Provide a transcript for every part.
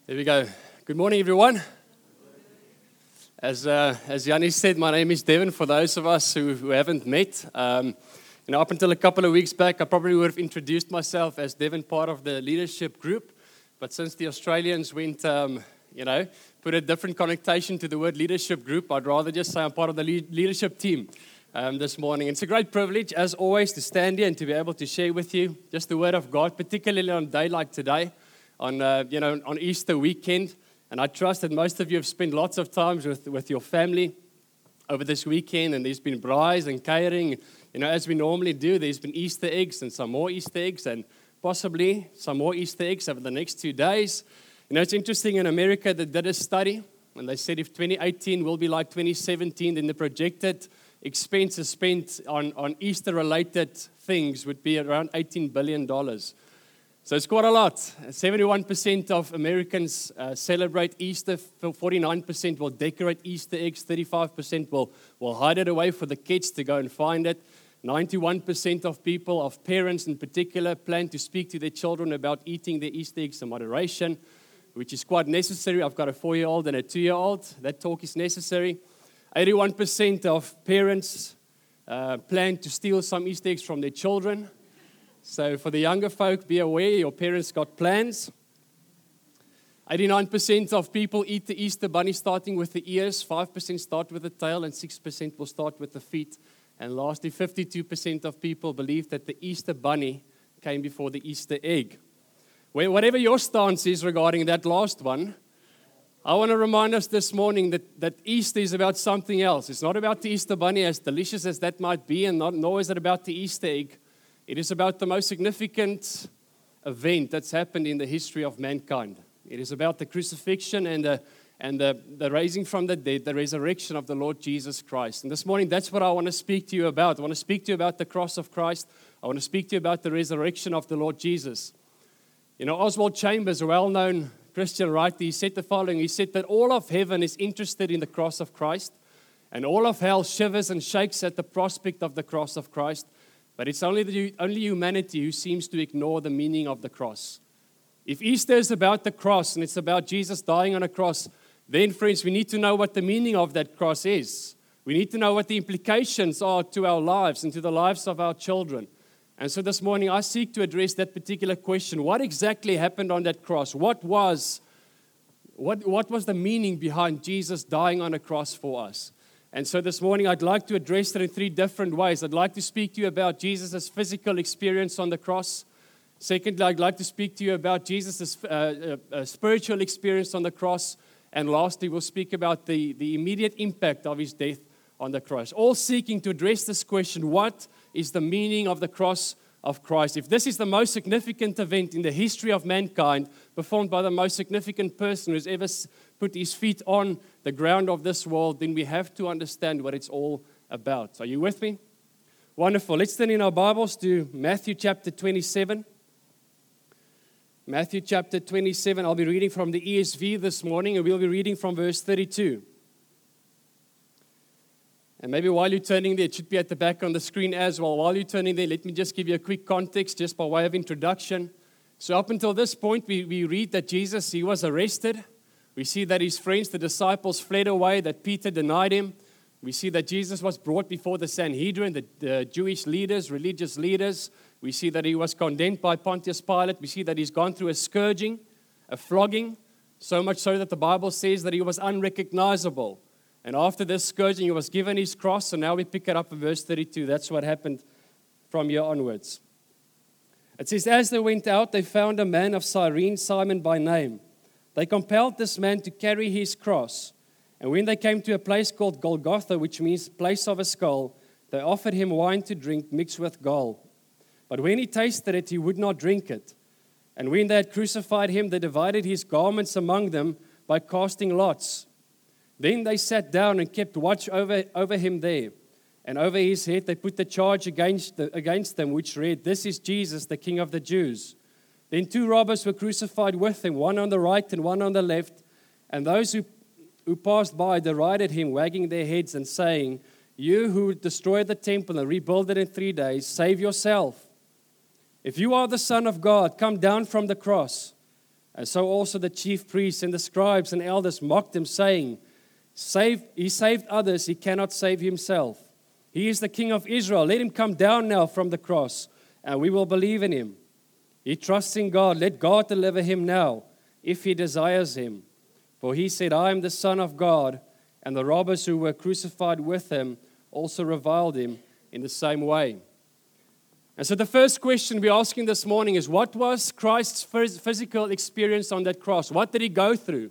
There we go. Good morning, everyone. As Yanni said, my name is Devin. For those of us who haven't met, up until a couple of weeks back, I probably would have introduced myself as Devin, part of the leadership group. But since the Australians went, put a different connotation to the word leadership group, I'd rather just say I'm part of the leadership team this morning. It's a great privilege, as always, to stand here and to be able to share with you just the word of God, particularly on a day like today. On Easter weekend, and I trust that most of you have spent lots of times with your family over this weekend, and there's been braais and catering, as we normally do. There's been Easter eggs and some more Easter eggs, and possibly some more Easter eggs over the next 2 days. It's interesting, in America they did a study, and they said if 2018 will be like 2017, then the projected expenses spent on Easter-related things would be around $18 billion. So it's quite a lot. 71% of Americans celebrate Easter. 49% will decorate Easter eggs. 35% will hide it away for the kids to go and find it. 91% of people, of parents in particular, plan to speak to their children about eating their Easter eggs in moderation, which is quite necessary. I've got a 4-year-old and a 2-year-old. That talk is necessary. 81% of parents plan to steal some Easter eggs from their children. So for the younger folk, be aware, your parents got plans. 89% of people eat the Easter bunny starting with the ears, 5% start with the tail, and 6% will start with the feet. And lastly, 52% of people believe that the Easter bunny came before the Easter egg. Whatever your stance is regarding that last one, I want to remind us this morning that Easter is about something else. It's not about the Easter bunny, as delicious as that might be, and nor is it about the Easter egg. It is about the most significant event that's happened in the history of mankind. It is about the crucifixion and the raising from the dead, the resurrection of the Lord Jesus Christ. And this morning, that's what I want to speak to you about. I want to speak to you about the cross of Christ. I want to speak to you about the resurrection of the Lord Jesus. Oswald Chambers, a well-known Christian writer, he said the following. He said that all of heaven is interested in the cross of Christ, and all of hell shivers and shakes at the prospect of the cross of Christ. But it's only humanity who seems to ignore the meaning of the cross. If Easter is about the cross and it's about Jesus dying on a cross, then, friends, we need to know what the meaning of that cross is. We need to know what the implications are to our lives and to the lives of our children. And so this morning, I seek to address that particular question. What exactly happened on that cross? What was the meaning behind Jesus dying on a cross for us? And so this morning, I'd like to address it in 3 different ways. I'd like to speak to you about Jesus' physical experience on the cross. Secondly, I'd like to speak to you about Jesus' spiritual experience on the cross. And lastly, we'll speak about the immediate impact of his death on the cross. All seeking to address this question, what is the meaning of the cross of Christ? If this is the most significant event in the history of mankind, performed by the most significant person who's ever put his feet on the ground of this world, then we have to understand what it's all about. Are you with me? Wonderful. Let's turn in our Bibles to Matthew chapter 27. Matthew chapter 27. I'll be reading from the ESV this morning, and we'll be reading from verse 32. And maybe while you're turning there, it should be at the back on the screen as well. While you're turning there, let me just give you a quick context, just by way of introduction. So up until this point, we read that Jesus, he was arrested. We see that his friends, the disciples, fled away, that Peter denied him. We see that Jesus was brought before the Sanhedrin, the Jewish leaders, religious leaders. We see that he was condemned by Pontius Pilate. We see that he's gone through a scourging, a flogging, so much so that the Bible says that he was unrecognizable. And after this scourging, he was given his cross, and now we pick it up in verse 32. That's what happened from here onwards. It says, as they went out, they found a man of Cyrene, Simon by name. They compelled this man to carry his cross. And when they came to a place called Golgotha, which means place of a skull, they offered him wine to drink mixed with gall. But when he tasted it, he would not drink it. And when they had crucified him, they divided his garments among them by casting lots. Then they sat down and kept watch over him there. And over his head they put the charge against them, which read, "This is Jesus, the King of the Jews." Then 2 robbers were crucified with him, one on the right and one on the left. And those who passed by derided him, wagging their heads and saying, "You who destroyed the temple and rebuild it in 3 days, save yourself. If you are the Son of God, come down from the cross. And so also the chief priests and the scribes and elders mocked him, saying, He saved others, he cannot save himself. He is the King of Israel. Let him come down now from the cross, and we will believe in him. He trusts in God. Let God deliver him now, if he desires him. For he said, I am the Son of God. And the robbers who were crucified with him also reviled him in the same way. And so the first question we're asking this morning is, what was Christ's physical experience on that cross? What did he go through?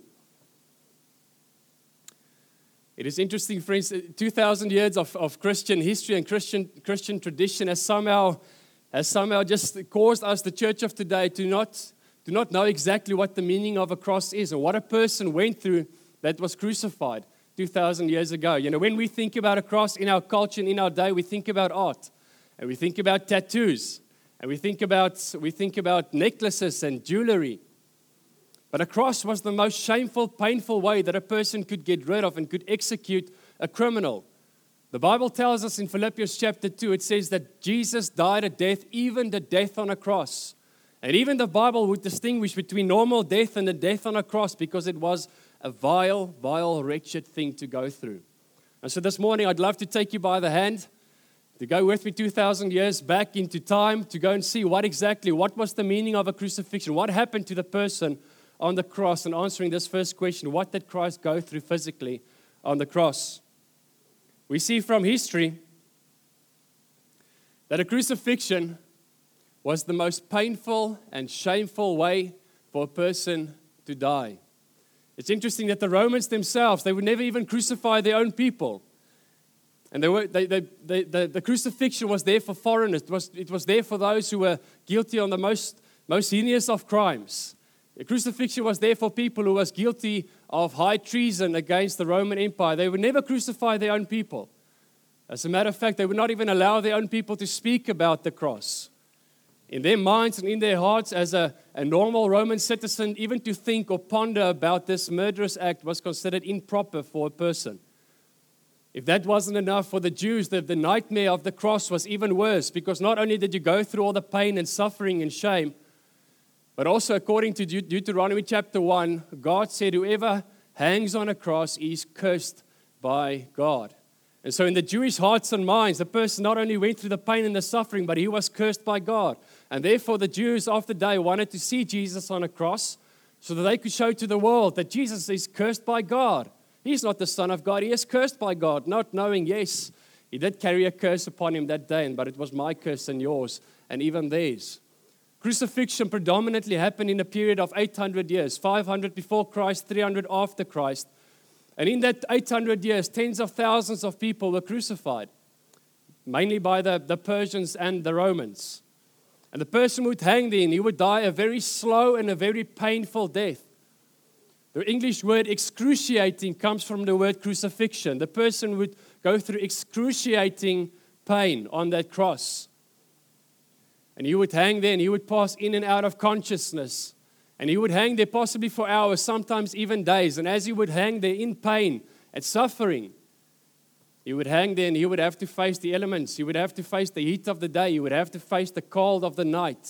It is interesting, friends, 2,000 years of Christian history and Christian tradition has somehow just caused us, the church of today, to not know exactly what the meaning of a cross is or what a person went through that was crucified 2,000 years ago. You know, when we think about a cross in our culture and in our day, we think about art, and we think about tattoos, and we think about necklaces and jewelry. But a cross was the most shameful, painful way that a person could get rid of and could execute a criminal. The Bible tells us in Philippians chapter 2, it says that Jesus died a death, even the death on a cross. And even the Bible would distinguish between normal death and the death on a cross because it was a vile, vile, wretched thing to go through. And so this morning, I'd love to take you by the hand, to go with me 2,000 years back into time, to go and see what was the meaning of a crucifixion, what happened to the person on the cross, and answering this first question, what did Christ go through physically on the cross? We see from history that a crucifixion was the most painful and shameful way for a person to die. It's interesting that the Romans themselves, they would never even crucify their own people. And the crucifixion was there for foreigners. It was there for those who were guilty on the most heinous of crimes. The crucifixion was there for people who was guilty of high treason against the Roman Empire. They would never crucify their own people. As a matter of fact, they would not even allow their own people to speak about the cross. In their minds and in their hearts, as a normal Roman citizen, even to think or ponder about this murderous act was considered improper for a person. If that wasn't enough for the Jews, the nightmare of the cross was even worse, because not only did you go through all the pain and suffering and shame, but also according to Deuteronomy chapter 1, God said whoever hangs on a cross is cursed by God. And so in the Jewish hearts and minds, the person not only went through the pain and the suffering, but he was cursed by God. And therefore the Jews of the day wanted to see Jesus on a cross so that they could show to the world that Jesus is cursed by God. He's not the Son of God, he is cursed by God, not knowing, yes, he did carry a curse upon him that day, but it was my curse and yours, and even theirs. Crucifixion predominantly happened in a period of 800 years, 500 before Christ, 300 after Christ. And in that 800 years, tens of thousands of people were crucified, mainly by the Persians and the Romans. And the person would hang there and he would die a very slow and a very painful death. The English word excruciating comes from the word crucifixion. The person would go through excruciating pain on that cross. And he would hang there and he would pass in and out of consciousness. And he would hang there possibly for hours, sometimes even days. And as he would hang there in pain and suffering, he would hang there and he would have to face the elements. He would have to face the heat of the day. He would have to face the cold of the night.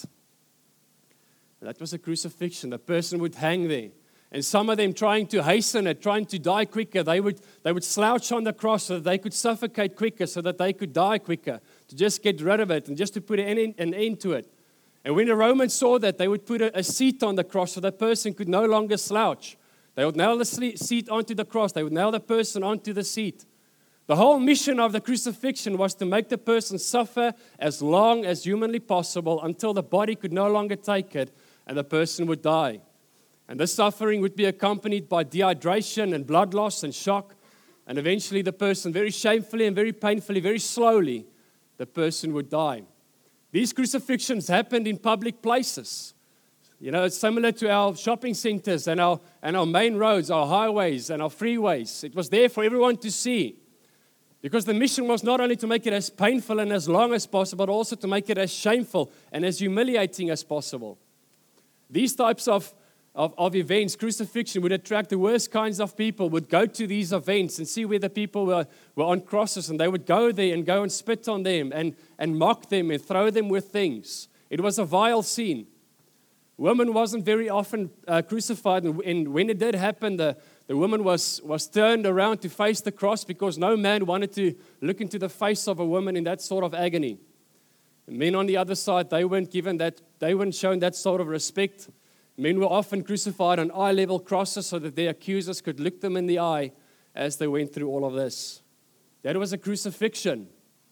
And that was a crucifixion. The person would hang there. And some of them trying to hasten it, trying to die quicker, they would slouch on the cross so that they could suffocate quicker, so that they could die quicker, to just get rid of it and just to put an end to it. And when the Romans saw that, they would put a seat on the cross so that person could no longer slouch. They would nail the seat onto the cross. They would nail the person onto the seat. The whole mission of the crucifixion was to make the person suffer as long as humanly possible until the body could no longer take it and the person would die. And this suffering would be accompanied by dehydration and blood loss and shock. And eventually the person, very shamefully and very painfully, very slowly, the person would die. These crucifixions happened in public places. You know, it's similar to our shopping centers and our main roads, our highways and our freeways. It was there for everyone to see. Because the mission was not only to make it as painful and as long as possible, but also to make it as shameful and as humiliating as possible. These types of events, crucifixion, would attract the worst kinds of people, would go to these events and see where the people were on crosses, and they would go there and go and spit on them and mock them and throw them with things. It was a vile scene. Woman wasn't very often crucified, and when it did happen, the woman was turned around to face the cross because no man wanted to look into the face of a woman in that sort of agony. And men on the other side, they weren't shown that sort of respect. Men were often crucified on eye-level crosses so that their accusers could look them in the eye as they went through all of this. That was a crucifixion.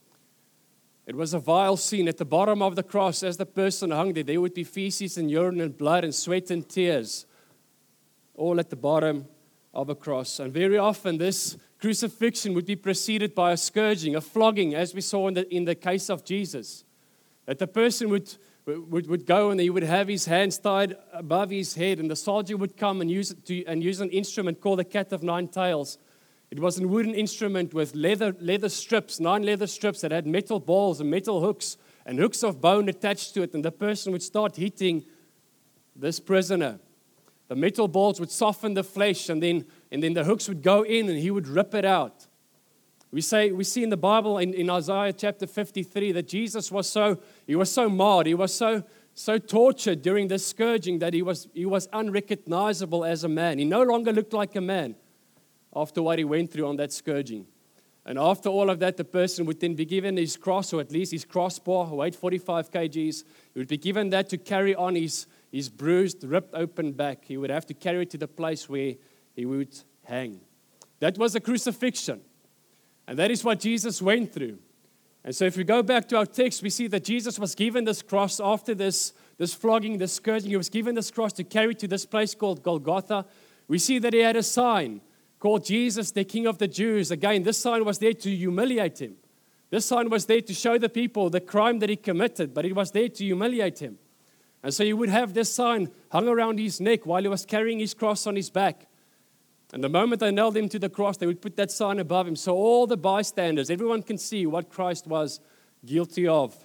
It was a vile scene. At the bottom of the cross, as the person hung there would be feces and urine and blood and sweat and tears, all at the bottom of a cross. And very often this crucifixion would be preceded by a scourging, a flogging, as we saw in the case of Jesus. That the person would go and he would have his hands tied above his head, and the soldier would come and use an instrument called the cat of nine tails. It was a wooden instrument with leather strips, 9 leather strips that had metal balls and metal hooks and hooks of bone attached to it. And the person would start hitting this prisoner. The metal balls would soften the flesh, and then the hooks would go in and he would rip it out. We see in the Bible in Isaiah chapter 53 that Jesus was so marred, he was so tortured during this scourging that he was unrecognizable as a man. He no longer looked like a man after what he went through on that scourging. And after all of that, the person would then be given his cross, or at least his crossbar, weighed 45 kgs. He would be given that to carry on his bruised, ripped open back. He would have to carry it to the place where he would hang. That was a crucifixion. And that is what Jesus went through. And so if we go back to our text, we see that Jesus was given this cross after this flogging, this scourging. He was given this cross to carry to this place called Golgotha. We see that he had a sign called Jesus, the King of the Jews. Again, this sign was there to humiliate him. This sign was there to show the people the crime that he committed, but it was there to humiliate him. And so he would have this sign hung around his neck while he was carrying his cross on his back. And the moment they nailed him to the cross, they would put that sign above him. So all the bystanders, everyone can see what Christ was guilty of.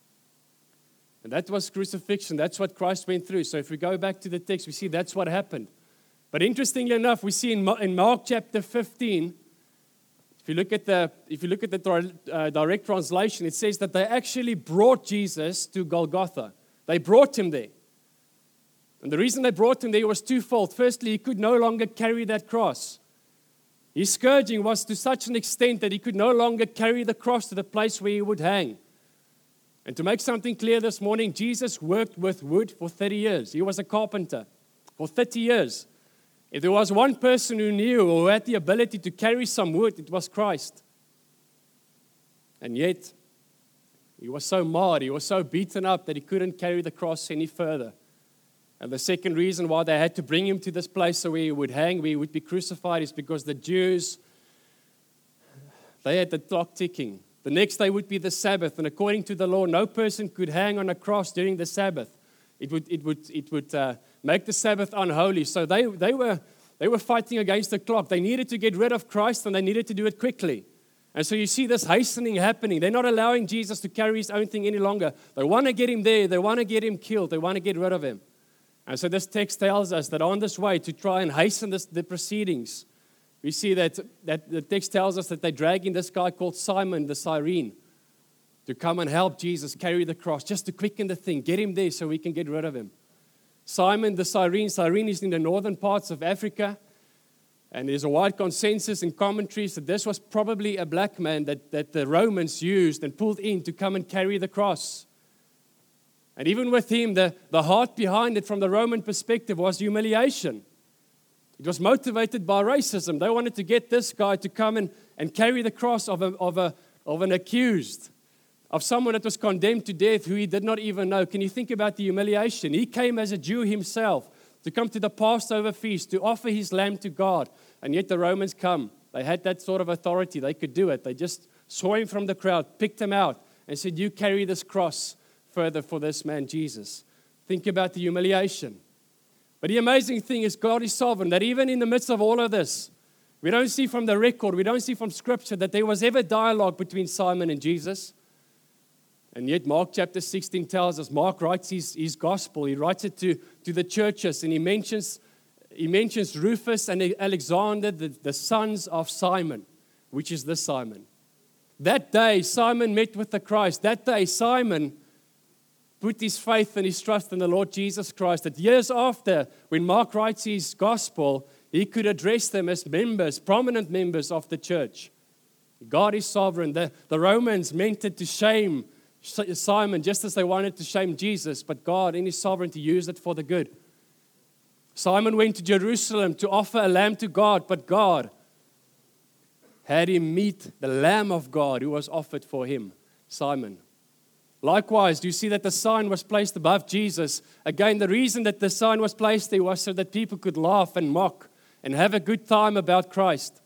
And that was crucifixion. That's what Christ went through. So if we go back to the text, we see that's what happened. But interestingly enough, we see in Mark chapter 15, if you look at the direct translation, it says that they actually brought Jesus to Golgotha. They brought him there. And the reason they brought him there was twofold. Firstly, he could no longer carry that cross. His scourging was to such an extent that he could no longer carry the cross to the place where he would hang. And to make something clear this morning, Jesus worked with wood for 30 years. He was a carpenter for 30 years. If there was one person who knew or who had the ability to carry some wood, it was Christ. And yet, he was so marred, he was so beaten up that he couldn't carry the cross any further. And the second reason why they had to bring him to this place where he would hang, where he would be crucified, is because the Jews, they had the clock ticking. The next day would be the Sabbath, and according to the law, no person could hang on a cross during the Sabbath. It would make the Sabbath unholy. So they were fighting against the clock. They needed to get rid of Christ, and they needed to do it quickly. And so you see this hastening happening. They're not allowing Jesus to carry his own thing any longer. They want to get him there. They want to get him killed. They want to get rid of him. And so this text tells us that on this way to try and hasten the proceedings, we see that the text tells us that they're dragging this guy called Simon the Cyrene to come and help Jesus carry the cross, just to quicken the thing, get him there so we can get rid of him. Simon the Cyrene is in the northern parts of Africa, and there's a wide consensus in commentaries that this was probably a black man that the Romans used and pulled in to come and carry the cross. And even with him, the heart behind it from the Roman perspective was humiliation. It was motivated by racism. They wanted to get this guy to come and carry the cross of an accused, of someone that was condemned to death who he did not even know. Can you think about the humiliation? He came as a Jew himself to come to the Passover feast, to offer his lamb to God. And yet the Romans come. They had that sort of authority. They could do it. They just saw him from the crowd, picked him out, and said, "You carry this cross further for this man, Jesus." Think about the humiliation. But the amazing thing is God is sovereign, that even in the midst of all of this, we don't see from the record, we don't see from Scripture that there was ever dialogue between Simon and Jesus. And yet Mark chapter 16 tells us, Mark writes his gospel, he writes it to the churches, and he mentions Rufus and Alexander, the sons of Simon, which is this Simon. That day, Simon met with the Christ. That day, Simon put his faith and his trust in the Lord Jesus Christ, that years after, when Mark writes his gospel, he could address them as members, prominent members of the church. God is sovereign. The Romans meant it to shame Simon just as they wanted to shame Jesus, but God, in his sovereignty, used it for the good. Simon went to Jerusalem to offer a lamb to God, but God had him meet the Lamb of God who was offered for him, Simon. Likewise, do you see that the sign was placed above Jesus? Again, the reason that the sign was placed there was so that people could laugh and mock and have a good time about Christ.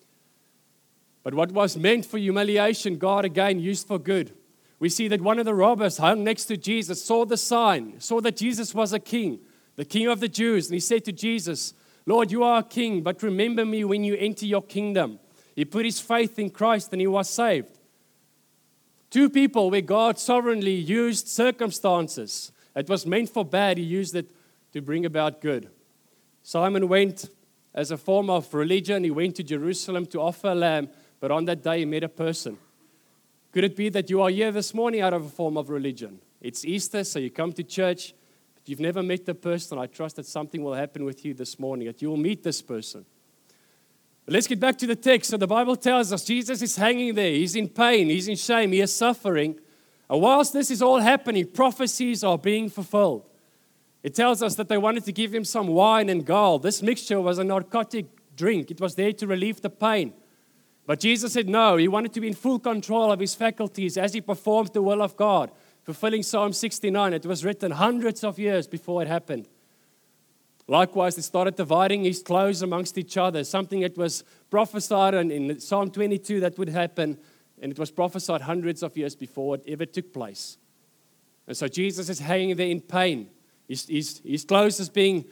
But what was meant for humiliation, God again used for good. We see that one of the robbers hung next to Jesus, saw the sign, saw that Jesus was a king, the king of the Jews. And he said to Jesus, Lord, you are a king, but remember me when you enter your kingdom. He put his faith in Christ and he was saved. Two people where God sovereignly used circumstances. It was meant for bad. He used it to bring about good. Simon went as a form of religion. He went to Jerusalem to offer a lamb, but on that day he met a person. Could it be that you are here this morning out of a form of religion? It's Easter, so you come to church, but you've never met the person. I trust that something will happen with you this morning, that you will meet this person. But let's get back to the text. So the Bible tells us Jesus is hanging there. He's in pain. He's in shame. He is suffering. And whilst this is all happening, prophecies are being fulfilled. It tells us that they wanted to give him some wine and gall. This mixture was a narcotic drink. It was there to relieve the pain. But Jesus said no. He wanted to be in full control of his faculties as he performed the will of God, fulfilling Psalm 69. It was written hundreds of years before it happened. Likewise, they started dividing his clothes amongst each other, something that was prophesied in Psalm 22 that would happen, and it was prophesied hundreds of years before it ever took place. And so Jesus is hanging there in pain. His clothes is being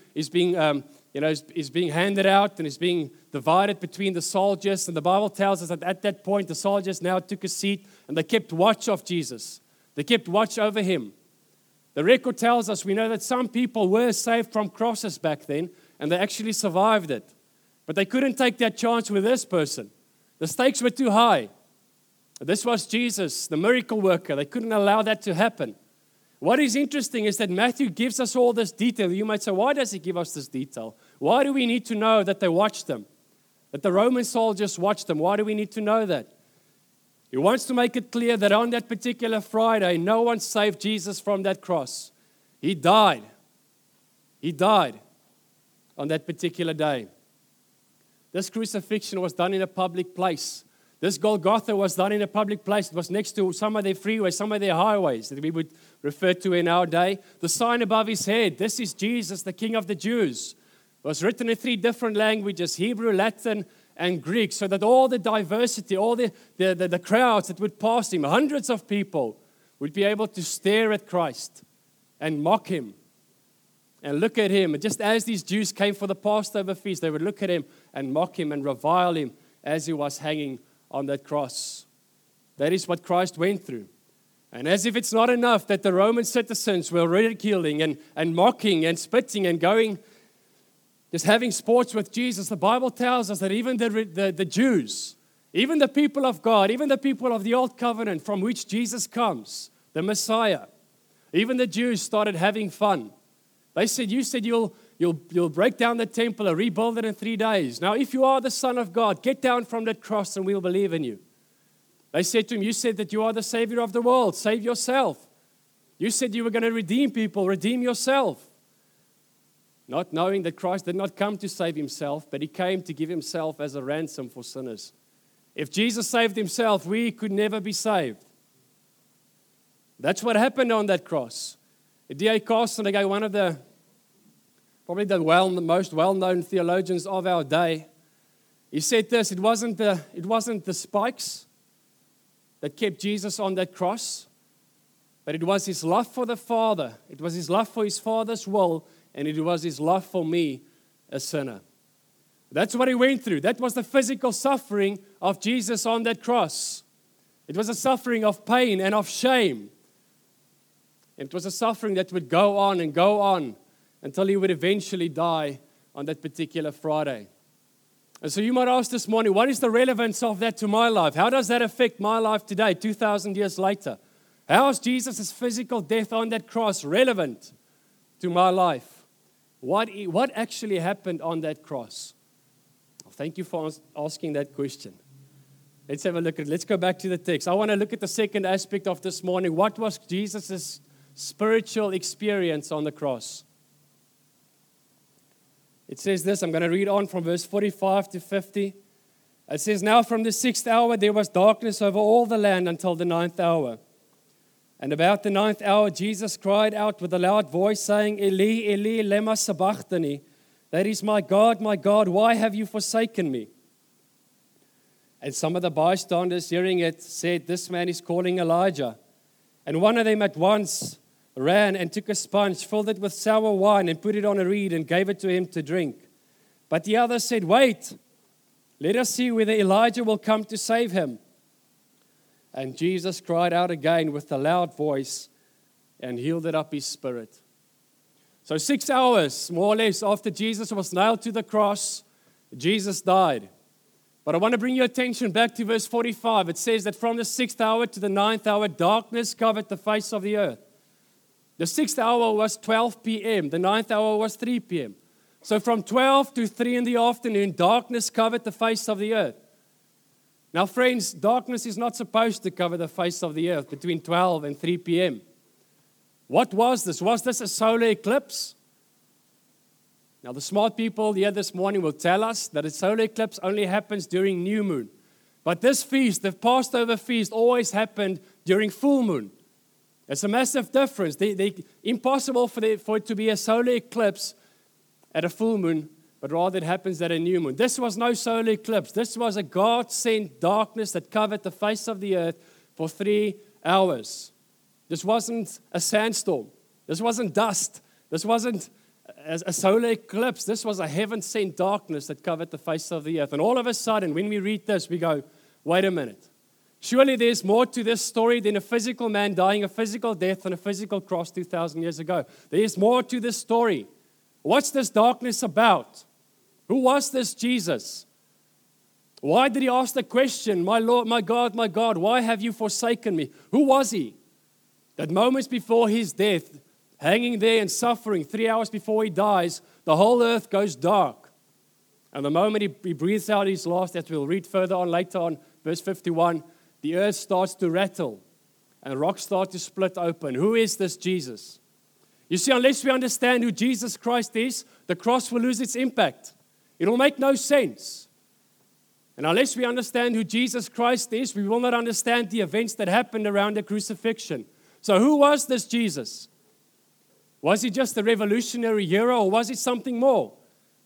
handed out and is being divided between the soldiers. And the Bible tells us that at that point, the soldiers now took a seat and they kept watch of Jesus. They kept watch over him. The record tells us, we know that some people were saved from crosses back then, and they actually survived it. But they couldn't take that chance with this person. The stakes were too high. This was Jesus, the miracle worker. They couldn't allow that to happen. What is interesting is that Matthew gives us all this detail. You might say, why does he give us this detail? Why do we need to know that they watched them? That the Roman soldiers watched them? Why do we need to know that? He wants to make it clear that on that particular Friday, no one saved Jesus from that cross. He died. He died on that particular day. This crucifixion was done in a public place. This Golgotha was done in a public place. It was next to some of their freeways, some of their highways that we would refer to in our day. The sign above his head, this is Jesus, the King of the Jews, was written in 3 different languages, Hebrew, Latin, and Greek, so that all the diversity, all the crowds that would pass him, hundreds of people, would be able to stare at Christ and mock him and look at him. And just as these Jews came for the Passover feast, they would look at him and mock him and revile him as he was hanging on that cross. That is what Christ went through. And as if it's not enough that the Roman citizens were ridiculing and mocking and spitting and going, just having sports with Jesus, the Bible tells us that even the Jews, even the people of God, even the people of the Old Covenant from which Jesus comes, the Messiah, even the Jews started having fun. They said, you said you'll break down the temple and rebuild it in 3 days. Now, if you are the Son of God, get down from that cross and we'll believe in you. They said to him, you said that you are the Savior of the world. Save yourself. You said you were going to redeem people. Redeem yourself. Not knowing that Christ did not come to save himself, but he came to give himself as a ransom for sinners. If Jesus saved himself, we could never be saved. That's what happened on that cross. D.A. Carson, again, one of the most well-known theologians of our day, he said this: it wasn't the spikes that kept Jesus on that cross, but it was his love for the Father. It was his love for his Father's will, and it was his love for me, a sinner. That's what he went through. That was the physical suffering of Jesus on that cross. It was a suffering of pain and of shame. And it was a suffering that would go on and go on until he would eventually die on that particular Friday. And so you might ask this morning, what is the relevance of that to my life? How does that affect my life today, 2,000 years later? How is Jesus' physical death on that cross relevant to my life? What actually happened on that cross? Thank you for asking that question. Let's have a look at it. Let's go back to the text. I want to look at the second aspect of this morning. What was Jesus' spiritual experience on the cross? It says this. I'm going to read on from verse 45 to 50. It says, now from the 6th hour there was darkness over all the land until the 9th hour. And about the 9th hour Jesus cried out with a loud voice, saying, Eli, Eli, lema sabachthani. That is, my God, why have you forsaken me? And some of the bystanders hearing it said, this man is calling Elijah. And one of them at once ran and took a sponge, filled it with sour wine, and put it on a reed and gave it to him to drink. But the others said, wait, let us see whether Elijah will come to save him. And Jesus cried out again with a loud voice and yielded up his spirit. So 6 hours, more or less, after Jesus was nailed to the cross, Jesus died. But I want to bring your attention back to verse 45. It says that from the 6th hour to the 9th hour, darkness covered the face of the earth. The 6th hour was 12 p.m. The 9th hour was 3 p.m. So from 12 to 3 in the afternoon, darkness covered the face of the earth. Now, friends, darkness is not supposed to cover the face of the earth between 12 and 3 p.m. What was this? Was this a solar eclipse? Now, the smart people here this morning will tell us that a solar eclipse only happens during new moon. But this feast, the Passover feast, always happened during full moon. It's a massive difference. Impossible for it to be a solar eclipse at a full moon, but rather it happens at a new moon. This was no solar eclipse. This was a God-sent darkness that covered the face of the earth for 3 hours. This wasn't a sandstorm. This wasn't dust. This wasn't a solar eclipse. This was a heaven-sent darkness that covered the face of the earth. And all of a sudden, when we read this, we go, wait a minute. Surely there's more to this story than a physical man dying a physical death on a physical cross 2,000 years ago. There is more to this story. What's this darkness about? Who was this Jesus? Why did he ask the question, my Lord, my God, why have you forsaken me? Who was he? That moments before his death, hanging there and suffering, 3 hours before he dies, the whole earth goes dark. And the moment he breathes out his last, as we'll read further on later on, verse 51, the earth starts to rattle and rocks start to split open. Who is this Jesus? You see, unless we understand who Jesus Christ is, the cross will lose its impact. It will make no sense. And unless we understand who Jesus Christ is, we will not understand the events that happened around the crucifixion. So who was this Jesus? Was he just a revolutionary hero, or was he something more?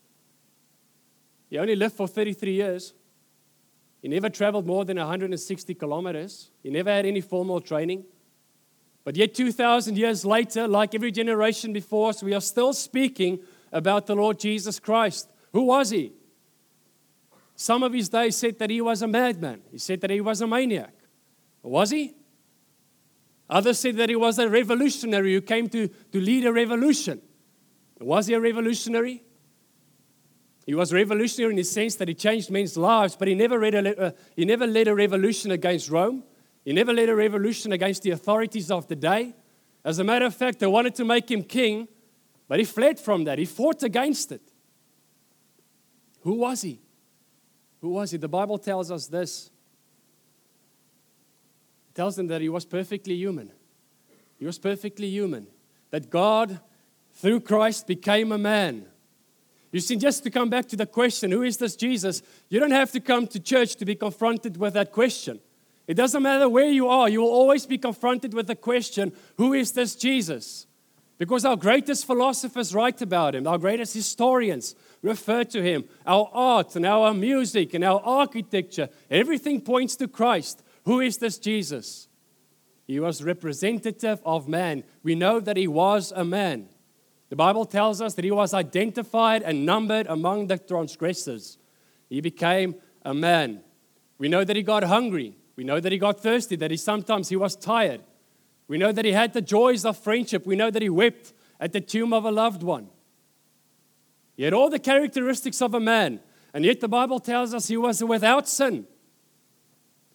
He only lived for 33 years. He never traveled more than 160 kilometers. He never had any formal training. But yet 2,000 years later, like every generation before us, we are still speaking about the Lord Jesus Christ. Who was he? Some of his days said that he was a madman. He said that he was a maniac. Was he? Others said that he was a revolutionary who came to lead a revolution. Was he a revolutionary? He was revolutionary in the sense that he changed men's lives, but he never led a revolution against Rome. He never led a revolution against the authorities of the day. As a matter of fact, they wanted to make him king, but he fled from that. He fought against it. Who was he? Who was he? The Bible tells us this. It tells them that he was perfectly human. He was perfectly human. That God, through Christ, became a man. You see, just to come back to the question, who is this Jesus? You don't have to come to church to be confronted with that question. It doesn't matter where you are. You will always be confronted with the question, who is this Jesus? Because our greatest philosophers write about him. Our greatest historians refer to him. Our art and our music and our architecture, everything points to Christ. Who is this Jesus? He was representative of man. We know that he was a man. The Bible tells us that he was identified and numbered among the transgressors. He became a man. We know that he got hungry. We know that he got thirsty, that sometimes he was tired. We know that he had the joys of friendship. We know that he wept at the tomb of a loved one. He had all the characteristics of a man, and yet the Bible tells us he was without sin.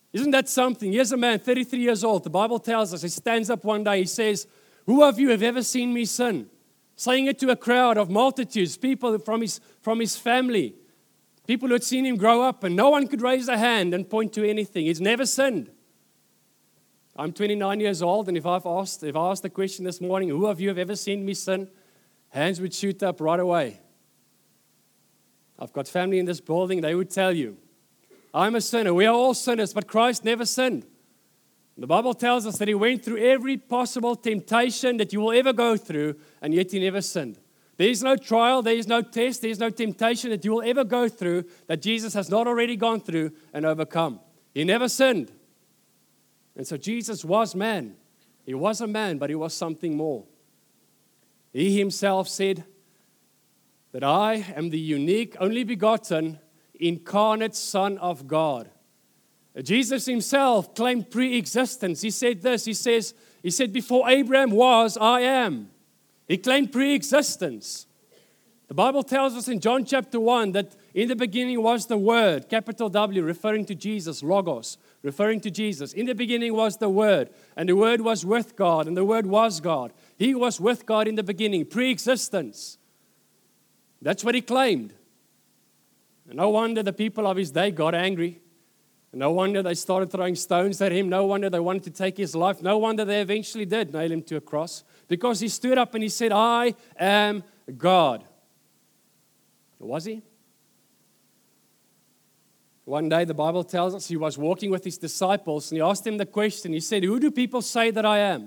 Isn't that something? Here's a man, 33 years old. The Bible tells us, he stands up one day, he says, who of you have ever seen me sin? Saying it to a crowd of multitudes, people from his family, people who had seen him grow up, and no one could raise a hand and point to anything. He's never sinned. I'm 29 years old, and if I asked the question this morning, who of you have ever seen me sin? Hands would shoot up right away. I've got family in this building, they would tell you, I'm a sinner. We are all sinners, but Christ never sinned. The Bible tells us that He went through every possible temptation that you will ever go through, and yet He never sinned. There is no trial, there is no test, there is no temptation that you will ever go through that Jesus has not already gone through and overcome. He never sinned. And so Jesus was man. He was a man, but He was something more. He Himself said that I am the unique, only begotten, incarnate Son of God. Jesus Himself claimed pre-existence. He said this, He said, before Abraham was, I am. He claimed pre-existence. The Bible tells us in John chapter 1 that in the beginning was the Word, capital W, referring to Jesus, Logos, referring to Jesus. In the beginning was the Word, and the Word was with God, and the Word was God. He was with God in the beginning, pre-existence. That's what He claimed. And no wonder the people of His day got angry. No wonder they started throwing stones at Him. No wonder they wanted to take His life. No wonder they eventually did nail Him to a cross. Because He stood up and He said, I am God. Was He? One day the Bible tells us He was walking with His disciples and He asked them the question. He said, who do people say that I am?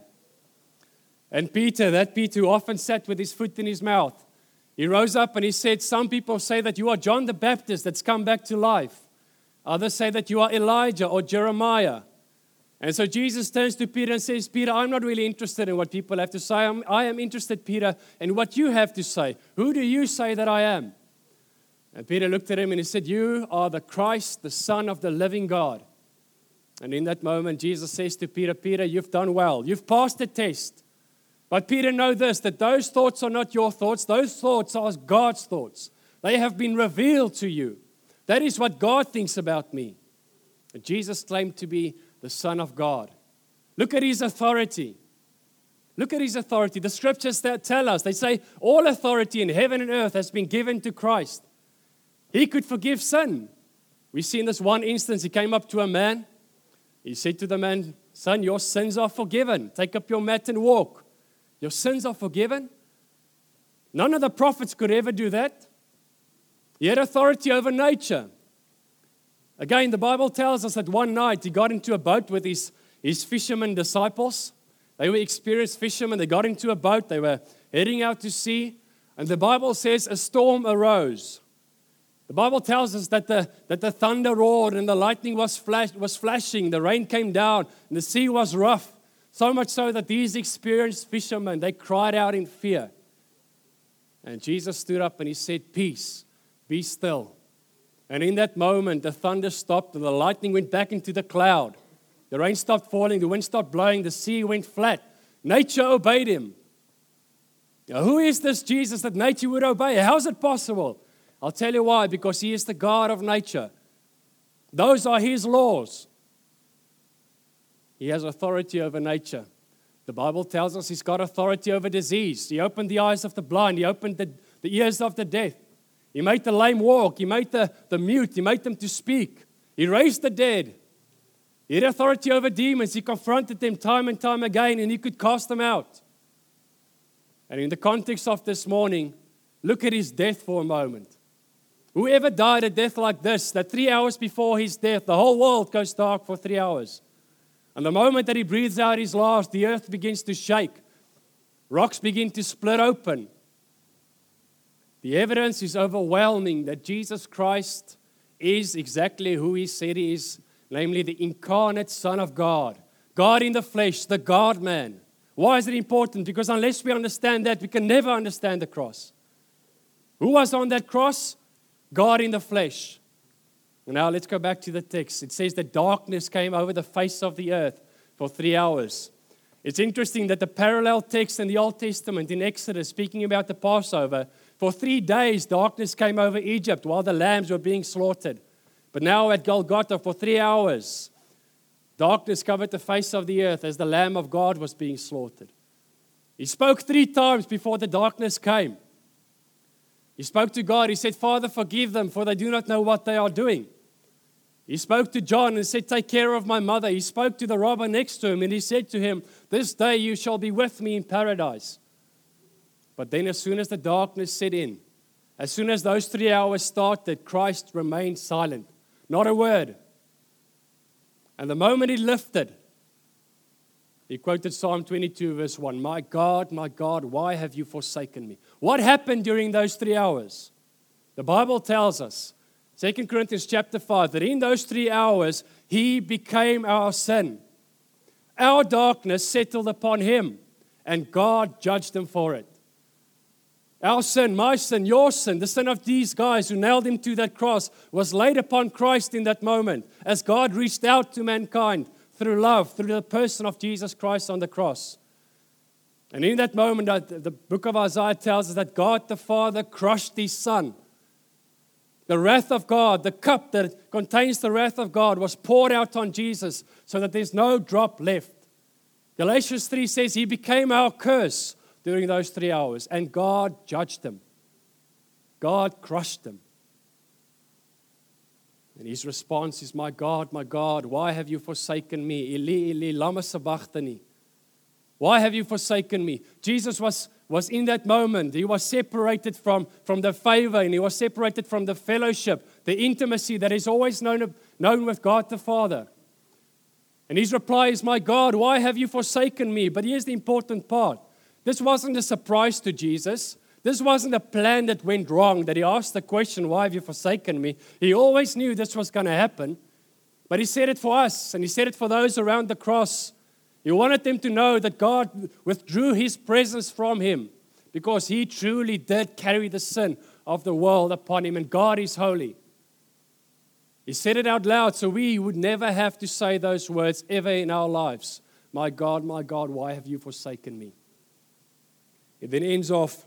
And Peter, that Peter who often sat with his foot in his mouth, he rose up and he said, some people say that you are John the Baptist that's come back to life. Others say that you are Elijah or Jeremiah. And so Jesus turns to Peter and says, Peter, I'm not really interested in what people have to say. I am interested, Peter, in what you have to say. Who do you say that I am? And Peter looked at him and he said, you are the Christ, the Son of the living God. And in that moment, Jesus says to Peter, Peter, you've done well. You've passed the test. But Peter, know this, that those thoughts are not your thoughts. Those thoughts are God's thoughts. They have been revealed to you. That is what God thinks about me. And Jesus claimed to be the Son of God. Look at His authority. Look at His authority. The scriptures that tell us, they say, all authority in heaven and earth has been given to Christ. He could forgive sin. We see in this one instance, He came up to a man. He said to the man, son, your sins are forgiven. Take up your mat and walk. Your sins are forgiven. None of the prophets could ever do that. He had authority over nature. Again, the Bible tells us that one night He got into a boat with his fishermen disciples. They were experienced fishermen. They got into a boat. They were heading out to sea. And the Bible says a storm arose. The Bible tells us that the thunder roared and the lightning was flashing. The rain came down and the sea was rough. So much so that these experienced fishermen, they cried out in fear. And Jesus stood up and He said, peace, be still. And in that moment, the thunder stopped and the lightning went back into the cloud. The rain stopped falling, the wind stopped blowing, the sea went flat. Nature obeyed Him. Now, who is this Jesus that nature would obey? How is it possible? I'll tell you why, because He is the God of nature. Those are His laws. He has authority over nature. The Bible tells us He's got authority over disease. He opened the eyes of the blind. He opened the ears of the deaf. He made the lame walk. He made the mute. He made them to speak. He raised the dead. He had authority over demons. He confronted them time and time again, and He could cast them out. And in the context of this morning, look at His death for a moment. Whoever died a death like this, that 3 hours before His death, the whole world goes dark for 3 hours. And the moment that He breathes out His last, the earth begins to shake. Rocks begin to split open. The evidence is overwhelming that Jesus Christ is exactly who He said He is, namely the incarnate Son of God. God in the flesh, the God-man. Why is it important? Because unless we understand that, we can never understand the cross. Who was on that cross? God in the flesh. Now let's go back to the text. It says that darkness came over the face of the earth for 3 hours. It's interesting that the parallel text in the Old Testament in Exodus, speaking about the Passover, for 3 days darkness came over Egypt while the lambs were being slaughtered. But now at Golgotha for 3 hours, Darkness covered the face of the earth as the Lamb of God was being slaughtered. He spoke 3 times before the darkness came. He spoke to God. He said, Father, forgive them, for they do not know what they are doing. He spoke to John and said, take care of my mother. He spoke to the robber next to him, and he said to him, this day you shall be with me in paradise. But then as soon as the darkness set in, as soon as those 3 hours started, Christ remained silent. Not a word. And the moment he lifted, he quoted Psalm 22, verse 1. My God, why have you forsaken me? What happened during those 3 hours? The Bible tells us, 2 Corinthians chapter 5, that in those 3 hours, he became our sin. Our darkness settled upon him, and God judged him for it. Our sin, my sin, your sin, the sin of these guys who nailed him to that cross was laid upon Christ in that moment as God reached out to mankind through love, through the person of Jesus Christ on the cross. And in that moment, the book of Isaiah tells us that God the Father crushed his Son. The wrath of God, the cup that contains the wrath of God was poured out on Jesus so that there's no drop left. Galatians 3 says he became our curse during those 3 hours, and God judged him. God crushed him. And his response is, my God, why have you forsaken me? Eli, Eli, lama sabachthani. Why have you forsaken me? Jesus was in that moment. He was separated from the favor, and he was separated from the fellowship, the intimacy that is always known with God the Father. And his reply is, my God, why have you forsaken me? But here's the important part. This wasn't a surprise to Jesus. This wasn't a plan that went wrong, that he asked the question, why have you forsaken me? He always knew this was going to happen. But he said it for us, and he said it for those around the cross. He wanted them to know that God withdrew his presence from him because he truly did carry the sin of the world upon him, and God is holy. He said it out loud so we would never have to say those words ever in our lives. My God, why have you forsaken me? It then ends off,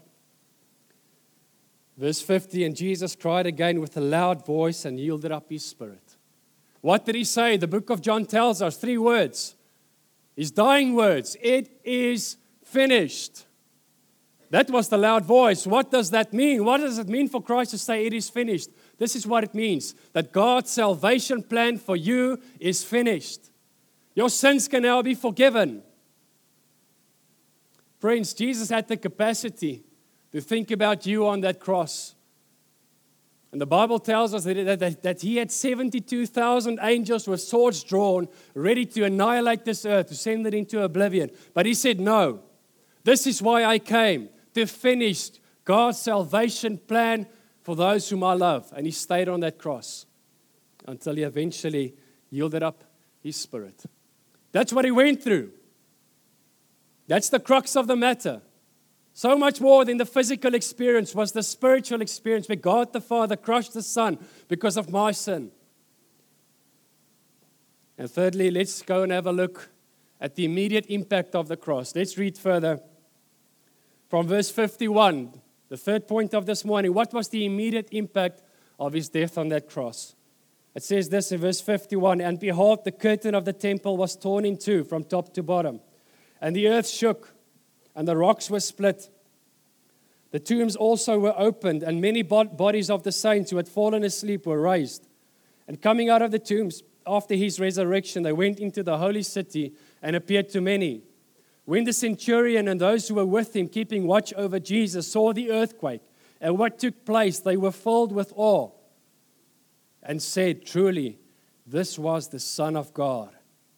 verse 50, and Jesus cried again with a loud voice and yielded up his spirit. What did he say? The book of John tells us 3 words. His dying words, it is finished. That was the loud voice. What does that mean? What does it mean for Christ to say it is finished? This is what it means, that God's salvation plan for you is finished. Your sins can now be forgiven. Friends, Jesus had the capacity to think about you on that cross. And the Bible tells us that he had 72,000 angels with swords drawn, ready to annihilate this earth, to send it into oblivion. But he said, no, this is why I came, to finish God's salvation plan for those whom I love. And he stayed on that cross until he eventually yielded up his spirit. That's what he went through. That's the crux of the matter. So much more than the physical experience was the spiritual experience where God the Father crushed the Son because of my sin. And thirdly, let's go and have a look at the immediate impact of the cross. Let's read further from verse 51, the third point of this morning. What was the immediate impact of his death on that cross? It says this in verse 51, and behold, the curtain of the temple was torn in two from top to bottom. And the earth shook, and the rocks were split. The tombs also were opened, and many bodies of the saints who had fallen asleep were raised. And coming out of the tombs after his resurrection, they went into the holy city and appeared to many. When the centurion and those who were with him, keeping watch over Jesus, saw the earthquake and what took place, they were filled with awe and said, truly, this was the Son of God.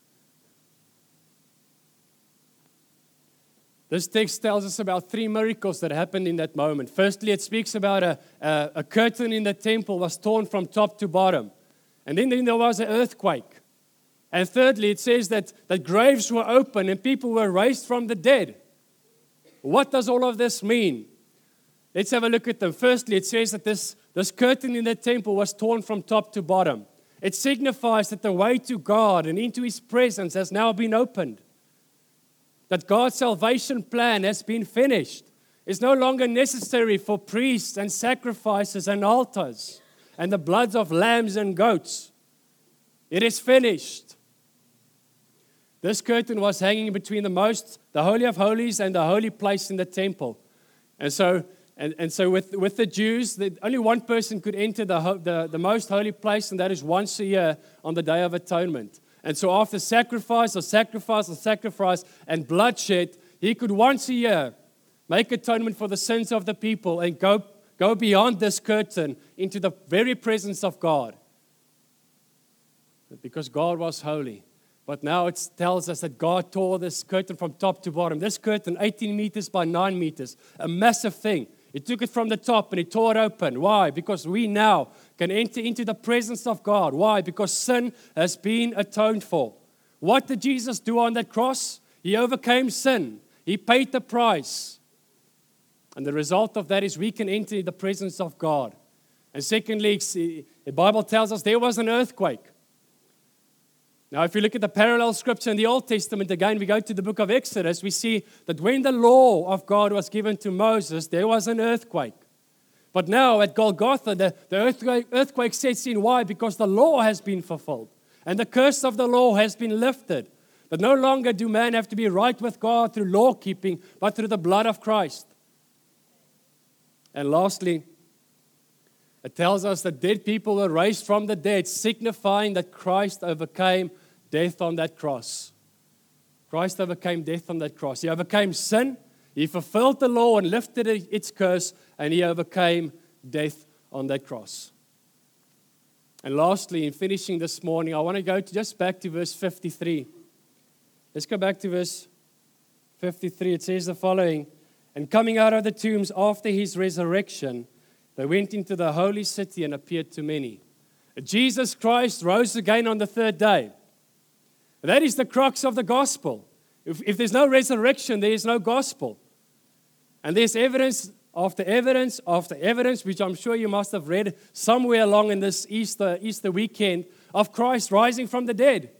This text tells us about 3 miracles that happened in that moment. Firstly, it speaks about a curtain in the temple was torn from top to bottom. And then there was an earthquake. And thirdly, it says that graves were open and people were raised from the dead. What does all of this mean? Let's have a look at them. Firstly, it says that this curtain in the temple was torn from top to bottom. It signifies that the way to God and into His presence has now been opened. That God's salvation plan has been finished. It's no longer necessary for priests and sacrifices and altars and the bloods of lambs and goats. It is finished. This curtain was hanging between the Holy of Holies and the holy place in the temple. And so with the Jews, only one person could enter the most holy place, and that is once a year on the Day of Atonement. And so after sacrifice and bloodshed, he could once a year make atonement for the sins of the people and go beyond this curtain into the very presence of God. Because God was holy. But now it tells us that God tore this curtain from top to bottom. This curtain, 18 meters by 9 meters, a massive thing. He took it from the top and he tore it open. Why? Because we now can enter into the presence of God. Why? Because sin has been atoned for. What did Jesus do on that cross? He overcame sin. He paid the price. And the result of that is we can enter the presence of God. And secondly, the Bible tells us there was an earthquake. Now, if you look at the parallel scripture in the Old Testament, again, we go to the book of Exodus, we see that when the law of God was given to Moses, there was an earthquake. But now at Golgotha, the earthquake sets in. Why? Because the law has been fulfilled. And the curse of the law has been lifted. But no longer do man have to be right with God through law keeping, but through the blood of Christ. And lastly, it tells us that dead people were raised from the dead, signifying that Christ overcame death on that cross. Christ overcame death on that cross. He overcame sin. He fulfilled the law and lifted its curse, and he overcame death on that cross. And lastly, in finishing this morning, I want to go just back to verse 53. Let's go back to verse 53. It says the following, "And coming out of the tombs after his resurrection, they went into the holy city and appeared to many." Jesus Christ rose again on the third day. That is the crux of the gospel. If there's no resurrection, there is no gospel. And there's evidence after evidence after evidence, which I'm sure you must have read somewhere along in this Easter weekend, of Christ rising from the dead.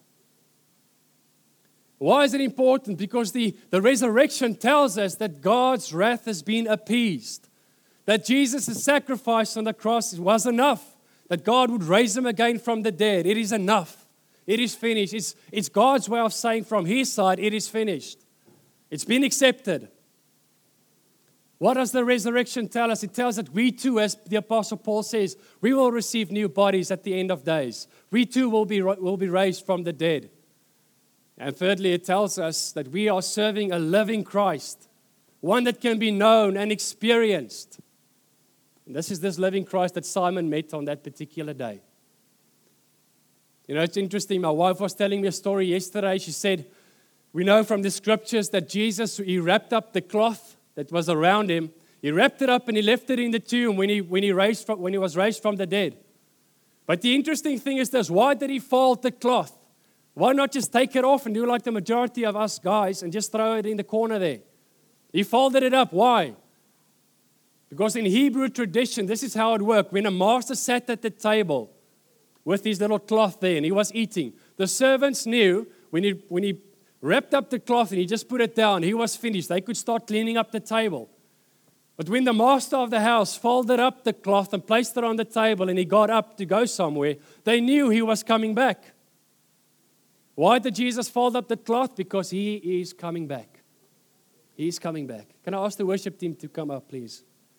Why is it important? Because the resurrection tells us that God's wrath has been appeased. That Jesus' sacrifice on the cross was enough. That God would raise him again from the dead. It is enough. It is finished. It's God's way of saying from his side, it is finished. It's been accepted. What does the resurrection tell us? It tells that we too, as the Apostle Paul says, we will receive new bodies at the end of days. We too will be raised from the dead. And thirdly, it tells us that we are serving a living Christ, one that can be known and experienced. And this is this living Christ that Simon met on that particular day. You know, it's interesting. My wife was telling me a story yesterday. She said, we know from the scriptures that Jesus, he wrapped up the cloth that was around him. He wrapped it up and he left it in the tomb when he was raised from the dead. But the interesting thing is this: why did he fold the cloth? Why not just take it off and do like the majority of us guys and just throw it in the corner there? He folded it up. Why? Because in Hebrew tradition, this is how it worked. When a master sat at the table with his little cloth there and he was eating, the servants knew when he wrapped up the cloth and he just put it down, he was finished. They could start cleaning up the table. But when the master of the house folded up the cloth and placed it on the table and he got up to go somewhere, they knew he was coming back. Why did Jesus fold up the cloth? Because he is coming back. He is coming back. Can I ask the worship team to come up, please?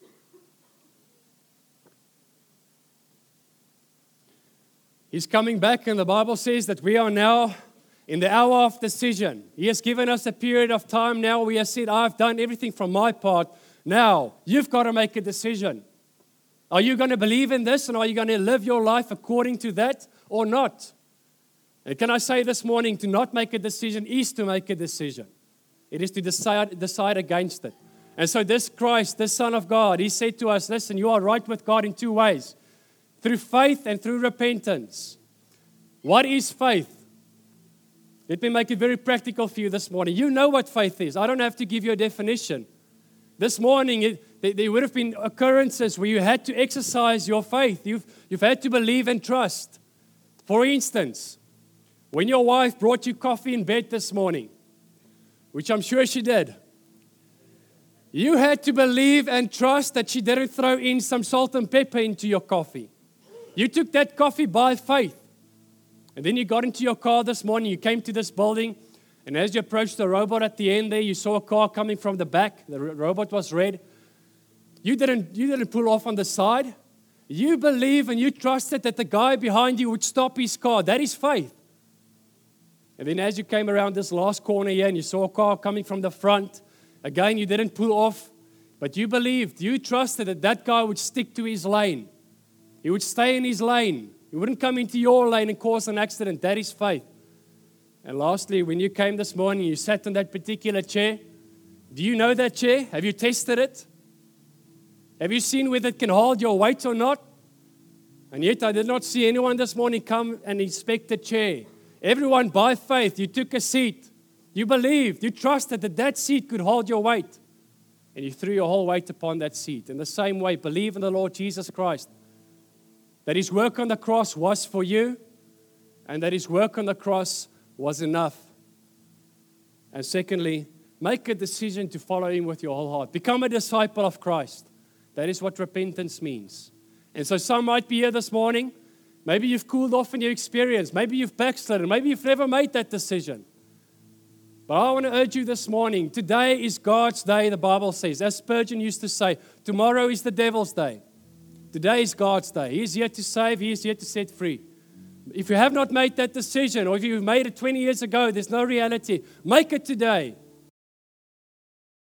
He's coming back, and the Bible says that we are now in the hour of decision. He has given us a period of time now. We have said, I've done everything from my part. Now, you've got to make a decision. Are you going to believe in this, and are you going to live your life according to that or not? And can I say this morning, to not make a decision is to make a decision. It is to decide against it. And so this Christ, this Son of God, he said to us, listen, you are right with God in two ways. Through faith and through repentance. What is faith? Let me make it very practical for you this morning. You know what faith is. I don't have to give you a definition. This morning, there would have been occurrences where you had to exercise your faith. You've had to believe and trust. For instance, when your wife brought you coffee in bed this morning, which I'm sure she did, you had to believe and trust that she didn't throw in some salt and pepper into your coffee. You took that coffee by faith. And then you got into your car this morning, you came to this building, and as you approached the robot at the end there, you saw a car coming from the back. The robot was red. You didn't pull off on the side. You believe and you trusted that the guy behind you would stop his car. That is faith. And then as you came around this last corner here and you saw a car coming from the front, again, you didn't pull off, but you believed, you trusted that that guy would stick to his lane. He would stay in his lane. He wouldn't come into your lane and cause an accident. That is faith. And lastly, when you came this morning, you sat on that particular chair. Do you know that chair? Have you tested it? Have you seen whether it can hold your weight or not? And yet I did not see anyone this morning come and inspect the chair. Everyone, by faith, you took a seat. You believed, you trusted that that seat could hold your weight. And you threw your whole weight upon that seat. In the same way, believe in the Lord Jesus Christ. That His work on the cross was for you. And that His work on the cross was enough. And secondly, make a decision to follow Him with your whole heart. Become a disciple of Christ. That is what repentance means. And so some might be here this morning. Maybe you've cooled off in your experience. Maybe you've backslidden. Maybe you've never made that decision. But I want to urge you this morning. Today is God's day, the Bible says. As Spurgeon used to say, tomorrow is the devil's day. Today is God's day. He is here to save. He is here to set free. If you have not made that decision, or if you've made it 20 years ago, there's no reality. Make it today.